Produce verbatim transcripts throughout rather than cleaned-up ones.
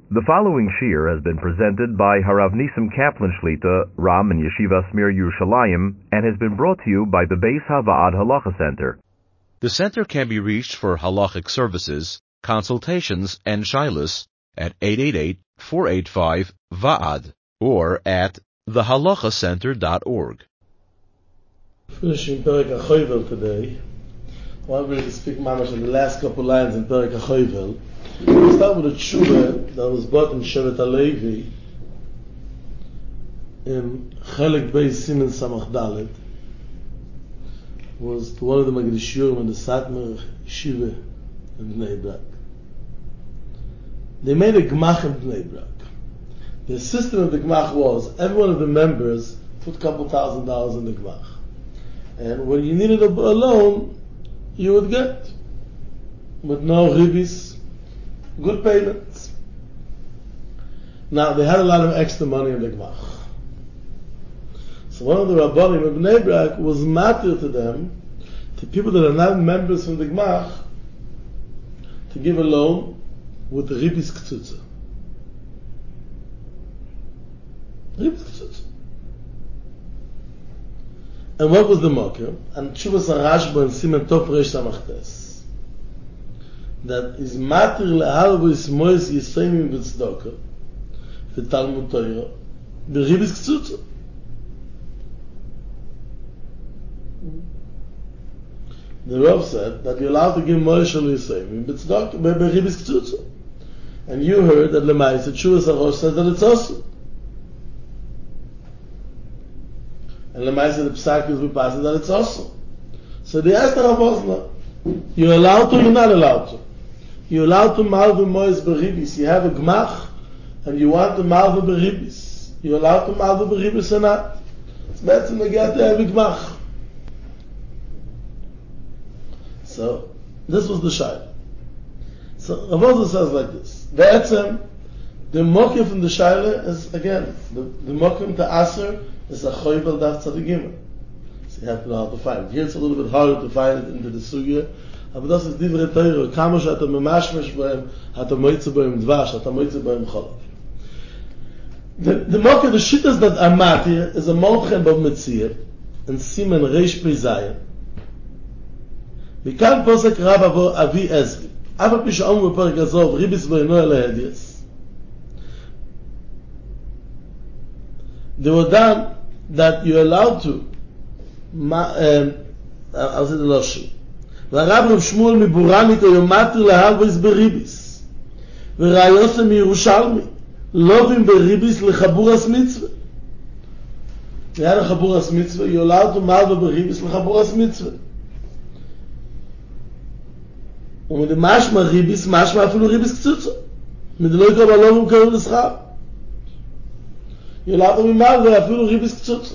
The following shir has been presented by Harav Nisim Kaplan Shlita, Ram and Yeshiva Smir Yerushalayim, and has been brought to you by the Beis Havaad Halacha Center. The center can be reached for halachic services, consultations, and shilas at eight eight eight, four eight five, V A A D or at the halacha center dot org. Finishing Perek HaChovel today. I want really to speak mamash in the last couple lines in Perek HaChovel. We start with a tshuva that was bought in Shevet HaLevi in Chelik Beis Simen Samach Dalet. Was to one of the Magdishurim in the Satmar Yeshiva in Bnei Brak. They made a Gmach in Bnei Brak. The system of the Gmach was every one of the members put a couple thousand dollars in the Gmach. And when you needed a loan, you would get, with no ribis, good payments. Now, they had a lot of extra money in the Gmach. So one of the Rabbanim of Bnei Brak was matir to them, to people that are not members from the Gmach, to give a loan with the ribis k'tzutza. Ribis k'tzutza. And what was the mocker? And Tshuvas HaRashba and Simen Tov Reish Samachtes. That is matir lehalvo ismois yisayim v'tzedakah v'talmud Torah b'ribis k'tzutza. The Rav said that you're allowed to give moishel yisayim v'tzedakah b'ribis k'tzutza. And you heard that Lemaisa Tshuvas HaRosh said that it's also. And Lemaisa the Psak is passing that it's also. So they asked the Rav Osna, you're allowed to or you're not allowed to? You're allowed to malva mois beribis. You have a gmach, and you want to malva beribis. You're allowed to malva beribis or not. It's better to get to have a gmach. So, this was the shayla. So, Rav Osna says like this. The etzem, the mokim from the shayla is, again, the, the mokim to aser is a choyvel daf tzadigimah. So you have to know how to find it. Here it's a little bit harder to find it into the sugya. Aber das ist divrei Torah. Kama she'ata memashmesh b'hem, hata moitze b'hem dvash, hata moitze b'hem cholav. The the mocker, the shittas that are matir is a molchen b'v metzir and simen reish peizayin. Mikan posek rab avo avi ezri. Afa pi she'omu b'perek azov ribis v'eno ele hedias. They were done that you're allowed to. Ma, um, I'll say the lashon. והרב רב שמואל מבורנית היום מתיר להלוויס בריביס וראיוסם מירושלמי לובים בריביס לחבורס מצווה. ליד החבורס מצווה יולד ומלווה בריביס לחבורס מצווה. ומדי משמע ריביס משמע אפילו ריביס קצוצו. מדי לא יקרא בלובים קרוב לשכר. יולד ומלווה אפילו ריביס קצוצו.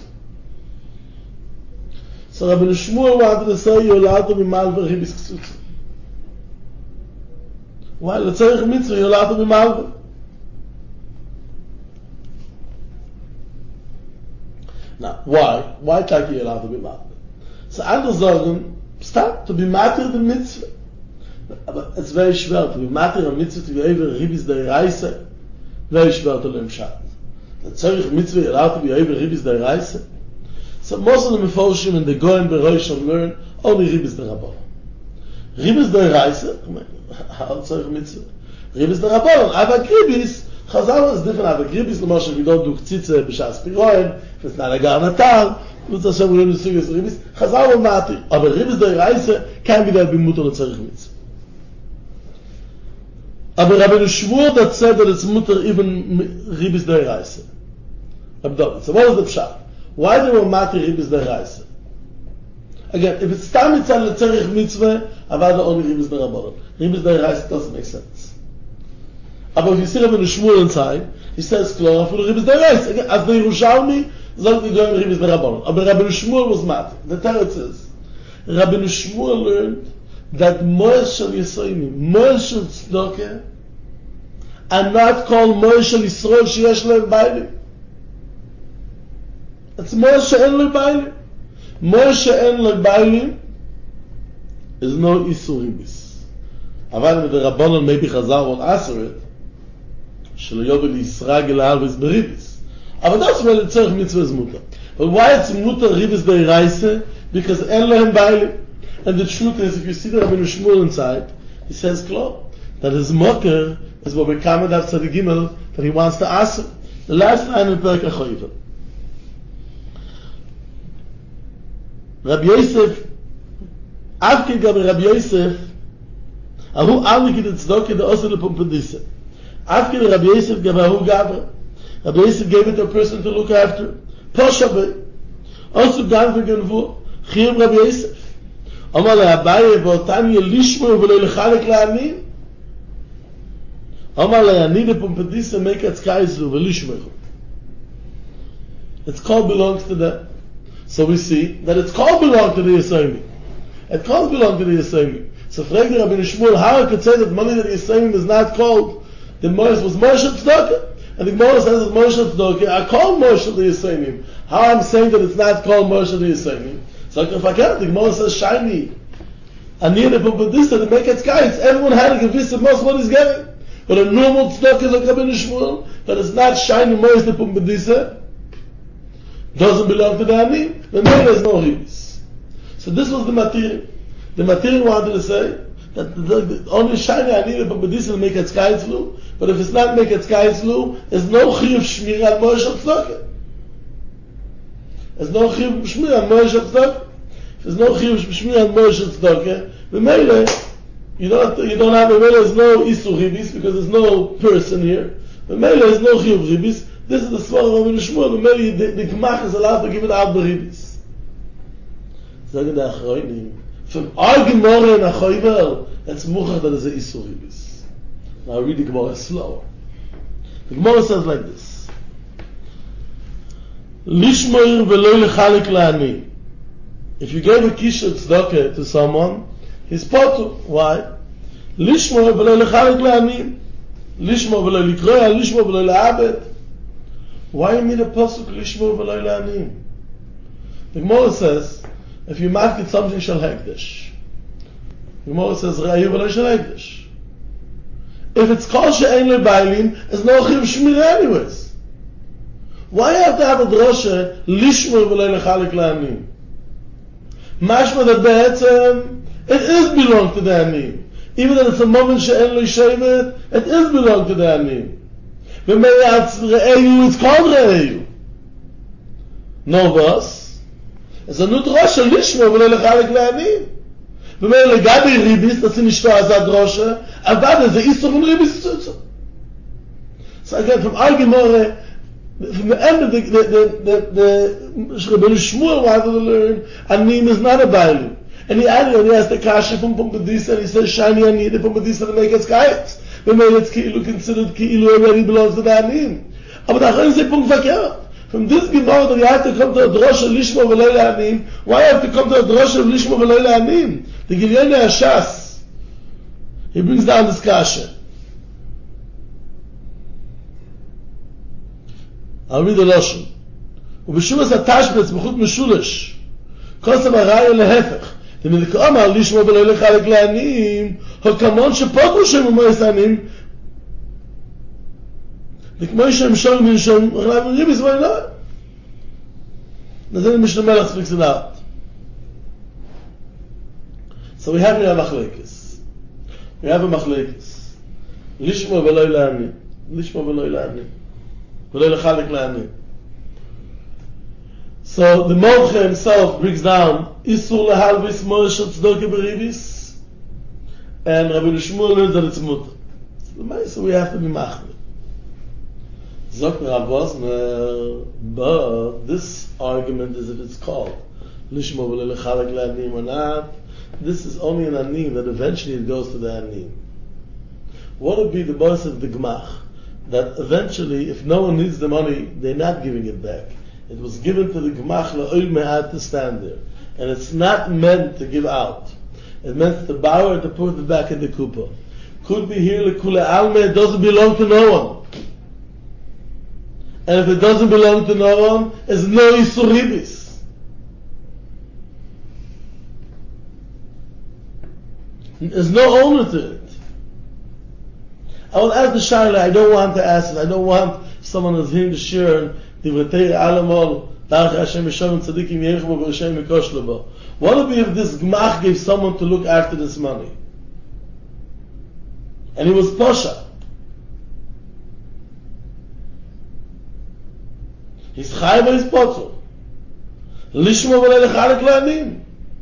So Rabbi Shmuel wanted to say you're allowed to be malva ribis k'tzutza. Why? Let's say mitzvah, you're allowed to be malva. Now, why? Why take you allowed to be malva? So andere sagen, stop, to be matir the mitzvah. But it's very schwer to be matir a mitzvah to be over ribis der reise. Very schwer to learn shat. Let's say mitzvah, you're allowed to be over ribis der reise. So most of the Meforshim and the Goyim Beroshim learn only Ribis der Rabbanon. Ribis der Reise, how tzarich mitzvah? Ribis der Rabbanon. Avak Ribis, Chazal is different. Avak Ribis, l'moshe, we don't do K'tzitze, b'shas Piroim, if it's not a Garnatar, Lutz Hashem, we don't do Sugyas Ribis. Chazal will matir. Aber Ribis der Reise can be there b'mutar l'tzarich mitzvah. Aber Rabbi Shmuel that said that it's mutar even Ribis der Reise. Abdullah. So what is the pshat? Why they were matir ribis der reise? Again, if it's tam mitzvah l'tzarich mitzvah, avada only ribis der rabbanon. Ribis der reise doesn't make sense. But if you see Rabbi Shmuel inside, he says, "Klor afilu ribis der reise." Again, as the Yerushalmi, sollte you go in ribis der rabbanon. But Rabbi Shmuel was matir. The teretz is, Rabbi Shmuel learned that moesh shel yisoyim, moesh shel tzedakah, are not called moesh shel Yisrael sheyesh lehem bailim. It's Moshe en lebailim. Moshe en lebailim is no isuribis. אבל with the Rabbanon maybe Chazal will answer it. Shelo yovel yisragel alvis beribis. Aber das will the tzorch mitzvah is mutter. But why it's mutter ribis deiraisa? Because en lohem bailim. And the truth is, if you see the Rabbeinu Shmuel inside, he says, klar, that his mocker is what we come at Tzadi Gimel, that he wants to ask him. The last line in Perek HaChoiva. Rabbi Yosef, Avke gabe Rabbi Yosef, ahu alniki de tzedokah de osa lepumpedisa. After the Rabbi Yosef gave a who gave Rabbi Yosef gave it to a person to look after. Poshabe. Also gave it to Chiyam Rabbi Yosef. Amar le'abaye v'otan yelishmo v'lo lechalek la'anim. Amar le'ani de pumpedisa make it skaizu v'lishmo. It's called belongs to them. So we see that it's called belong to the Yisraelim. It called belong to the Yisraelim. So Frag the Rabbi Shmuel, how I could say that money that the Yisraelim is not called, the Moshe was Moshe Tzedakah. And the Gemara says that Moshe Tzedakah are called Moshe the Yisraelim. How I'm saying that it's not called Moshe the Yisraelim? So if I can't, the Gemara says shiny. Anir the Pumbedisa, to make it skies. Everyone had a gewiss of most what he's getting. But a normal Tzedakah is like Rabbi Shmuel, that it's not shiny Moshe the Pumbedisa, doesn't belong to the Ani, then there is no ribis. So this was the material. The material wanted to say that the, the only shiny Ani the Pumbedisa will make it skies flu, but if it's not make it skies flu, there's no chiyuv shmir al Moshe Tzedakah. There's no chiyuv shmir al Moshe Tzedakah. There's no chiyuv shmir al Moshe Tzedakah. The meile, you don't you don't have a meile. There's no isur ribis because there's no person here. The meile is no chiyuv ribis. This is the svar of Rabbi Shmuel. The meile the, the gemach is allowed to give it out the ribis. Sagen the achroinim from our gemara in Achoivel, it's muchach that is a isur ribis. Now read the gemara slower. The gemara says like this: Lishmoir v'lo lechalek la'ani. If you gave a kisha tzedakah to someone, he's potur. Why? Lishmoir v'lo lechalek la'ani. Lishmoir v'lo likroya. Lishmoir v'lo la'abed. Why you mean a pasuk lishmoir v'lo la'ani? The gemara says, if you market something shall hekdesh. The gemara says re'ayu v'lo shall hekdesh. If it's kol she'ein le'bailim, there's no chiv shmira anyways. Why have to have a drosha lishmor v'lo lechalek la'anim? Mashma that be'etzem, it is belong to the anim. Even though it's a moment she'ein le'shevet, it is belong to the anim. V'meyatz re'ayu, it's called re'ayu. No was. It's a new drosha lishmor v'lo lechalek la'anim. V'mei legabi ribis, that's in ishto azad drosha, aber there's a isur from ribis tzutza. So again, from our Gemara, from the end of the, the, the, the, the Rabbi Shmuel wanted to learn, Anim is not a bailu. And he added, and he asked the kasha from Pumbedisa, and he says, shiny Ani, the Pumbedisa to make it skies. V'mei it's ki'ilu considered ki'ilu already belongs to the Anim. Aber the Achron say, Punkt verkehrt. From this Gemara that you have to come to a drosha lishmo v'lo la'anim, why you have to come to a drosha lishmo v'lo la'anim? The Gilyoni Hashas, he brings down this kasha. I'll read the Lashon. ובשומס התשבץ בחוט משולש, כוסם הרעי להפך, ומלקרוא אמר לשמו ולא לחלק לעניים, הכמון שפוגו שם ומויס עניים, וכמו שהם שום מנשום, וחלב ריביס ואינו. נזל משנה מלך speaks it out. So we have here a machlekes. We have a machlekes. לשמו ולא לעניים. לשמו ולא לעניים. ולא לחלק לעניים. So the Molcha himself brings down Isur lehalvis Moshe tzedakah beribis, and Rabbi Shmuel learns that it's mutter. So we have to be machmir. Zok Rav Wosner, but this argument is if it's called lishmo v'lo lechalek la'anim or not. This is only an anim that eventually it goes to the anim. What would be the boss of the gemach? That eventually, if no one needs the money, they're not giving it back. It was given to the gemach la'ol me'at to stand there, and it's not meant to give out. It meant to borrow and to put it back in the kupa. Could be here lekula alme. It doesn't belong to no one. And if it doesn't belong to no one, it's no isur ribis. There's no owner to it. I will ask the Shaila, I don't want to ask it. I don't want someone who's hearing the shir and the V'tei Alamol, Darach Hashem Yishavim Tzadikim Yechbo V'Rashem Mikosh Lebo. What would be if this Gmach gave someone to look after this money? And he was Posha. He's Chayv or he's Potzel. Lishmo V'lei Lechalek La'anim.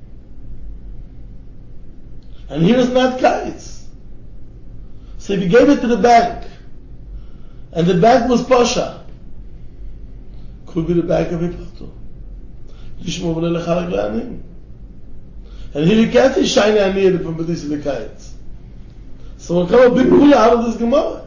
And here is not Kaitz. So if he gave it to the bank, and the bank was Posha, could be the bank of Ipato. Lishmo V'lei Lechalek La'anim. And here you can't say Shiny Aniyah from Badis in the Kaitz. So we'll come a big kula out of this Gemara.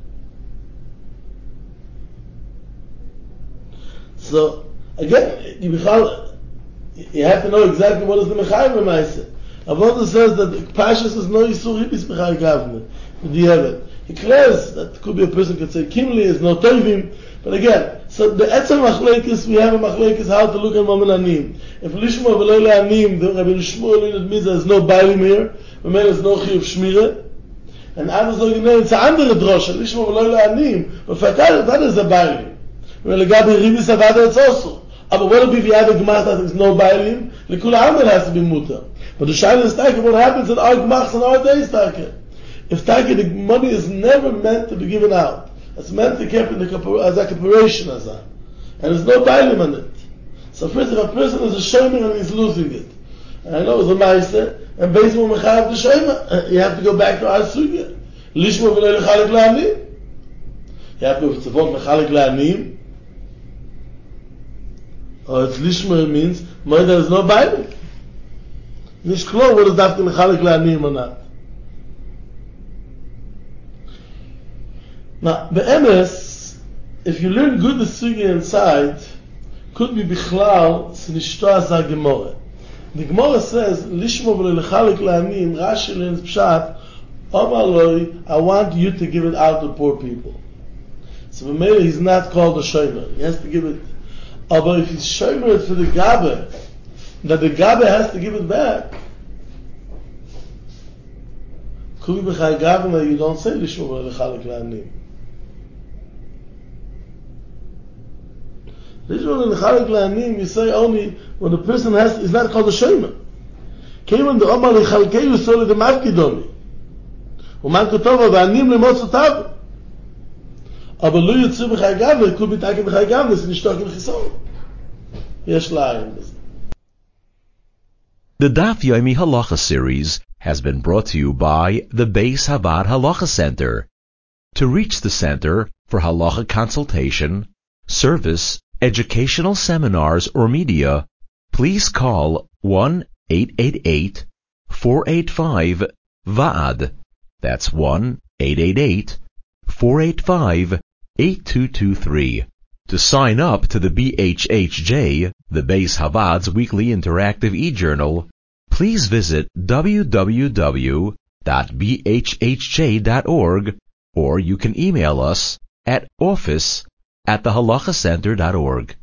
So, again, you, you have to know exactly what is the Mechayim Remaisa. Avodah says that the Pashas is no Yisur Hibis Mechayim Gavne. The Yevet. He declares that could be a person could say Kimli is no Tovim. But again, so the Etzem Machlekes, we have a Machlekes how to look at Momen Anim. If Lishmo V'lo Le'anim, the Rabbi Shmuel in admits there's no Bailim here, there's no Chiyuv Shmirah. And others look at it's an andere drosha, Lishmo V'lo Le'anim, but for that, that is a Bailim. When Legabi Ribis Avada, it's also. But what if you have a Gemach that there's no Bailim? Lekula Amr has to be Mutter. But the Shaila is Taka, what happens in our Gemachs and our days, Taka? If Taka, the money is never meant to be given out. It's meant to keep in the, as a cooperation, as a. And there's no Bailim on it. So first, if a person is a Shomer and he's losing it, and I know it's a Meister, and based on Mechayev the Shomer, you have to go back to our Sugya. Lishmo V'lo Lechalek La'anim. You have to go to Tzavot Mechalek La'anim. Or it's Lishmo means, there is no Bailim. Nish Klo, what is that to Mechalek La'anim or not? Now, the M S, if you learn good the Sugya inside, could be Bichlal Sinishtoa Za Gemara. The Gemara says, Lishmo V'lo Lechalek La'anim, Rashi learns Pshat, Omar Loi, I want you to give it out to poor people. So B'meila, he's not called a Shomer. He has to give it. But if he's Shomer it for the Gabe, that the Gabe has to give it back, could be B'chai Gabe that you don't say Lishmo V'lo Lechalek La'anim. Lishmo V'lo Lechalek La'anim, you say only when the person has, is not called a Shomer. Came when the Omar Lechalkei, you saw the Mavkidomi. ומן כתוב וענים למוץ אותיו אבל לא יוצא בחי גבנה כל ביטאקים בחי גבנה זה נשתוק עם חיסון יש לעין בזה. The Daf Yomi Halacha series has been brought to you by the Beis Havad Halacha Center. To reach the center for halacha consultation, service, educational seminars, or media, please call one eight eight eight, four eight five, V A D. That's one eight eight eight, four eight five, eight two two three. To sign up to the B H H J, the Beis Havad's weekly interactive e-journal, please visit w w w dot b h h j dot org or you can email us at office at the halacha center dot org.